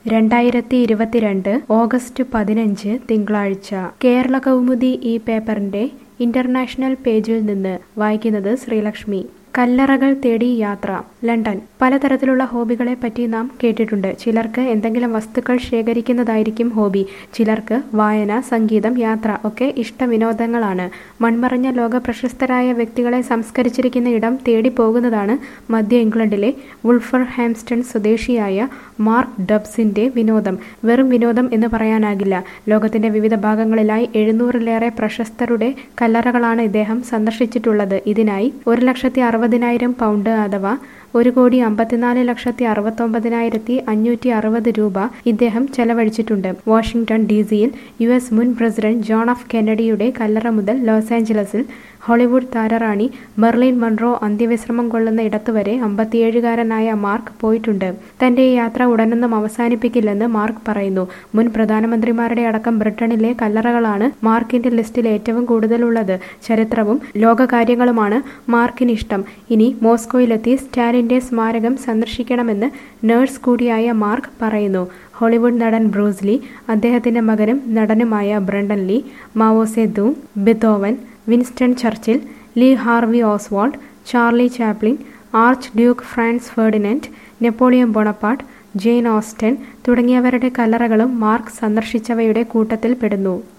2022 August 15 തിങ്കളാഴ്ച കേരള കൗമുദി ഈ പേപ്പറിന്റെ ഇന്റർനാഷണൽ പേജിൽ നിന്ന് വായിക്കുന്നത് ശ്രീലക്ഷ്മി. കല്ലറകൾ തേടി യാത്ര. ലണ്ടൻ. പലതരത്തിലുള്ള ഹോബികളെ പറ്റി നാം കേട്ടിട്ടുണ്ട്. ചിലർക്ക് എന്തെങ്കിലും വസ്തുക്കൾ ശേഖരിക്കുന്നതായിരിക്കും ഹോബി. ചിലർക്ക് വായന, സംഗീതം, യാത്ര ഒക്കെ ഇഷ്ടവിനോദങ്ങളാണ്. മൺമറഞ്ഞ ലോക പ്രശസ്തരായ വ്യക്തികളെ സംസ്കരിച്ചിരിക്കുന്ന ഇടം തേടി പോകുന്നതാണ് മധ്യ ഇംഗ്ലണ്ടിലെ വുൾഫർഹാംപ്റ്റൺ സ്വദേശിയായ മാർക്ക് ഡബ്സിന്റെ വിനോദം. വെറും വിനോദം എന്ന് പറയാനാകില്ല. ലോകത്തിന്റെ വിവിധ ഭാഗങ്ങളിലായി 700-ലേറെ പ്രശസ്തരുടെ കല്ലറകളാണ് ഇദ്ദേഹം സന്ദർശിച്ചിട്ടുള്ളത്. ഇതിനായി 1,60,000 പൗണ്ട് അഥവാ 1,54,69,560 രൂപ ഇദ്ദേഹം ചെലവഴിച്ചിട്ടുണ്ട്. വാഷിംഗ്ടൺ DC-യിൽ US മുൻ പ്രസിഡന്റ് ജോൺ എഫ് കെന്നഡിയുടെ കല്ലറ മുതൽ ലോസ് ആഞ്ചലസിൽ ഹോളിവുഡ് താരറാണി മെർലിൻ മൺറോ അന്ത്യവിശ്രമം കൊള്ളുന്ന ഇടത്തുവരെ 57-കാരനായ മാർക്ക് പോയിട്ടുണ്ട്. തന്റെ ഈ യാത്ര ഉടനൊന്നും അവസാനിപ്പിക്കില്ലെന്ന് മാർക്ക് പറയുന്നു. മുൻ പ്രധാനമന്ത്രിമാരുടെ അടക്കം ബ്രിട്ടനിലെ കല്ലറകളാണ് മാർക്കിന്റെ ലിസ്റ്റിൽ ഏറ്റവും കൂടുതലുള്ളത്. ചരിത്രവും ലോകകാര്യങ്ങളുമാണ് മാർക്കിനിഷ്ടം. ഇനി മോസ്കോയിലെത്തി സ്റ്റാലിന്റെ സ്മാരകം സന്ദർശിക്കണമെന്ന് നഴ്സ് കൂടിയായ മാർക്ക് പറയുന്നു. ഹോളിവുഡ് നടൻ ബ്രൂസ് ലീ, അദ്ദേഹത്തിന്റെ മകനും നടനുമായ Brandon Lee, Mao Zedong, Beethoven, Winston Churchill, Lee Harvey Oswald, Charlie Chaplin, archduke Franz Ferdinand, Napoleon Bonaparte, Jane Austen തുടങ്ങിയവരുടെ കല്ലറകളും മാർക്ക് സന്ദർശിച്ചവയുടെ കൂട്ടത്തിൽ പെടുന്നു.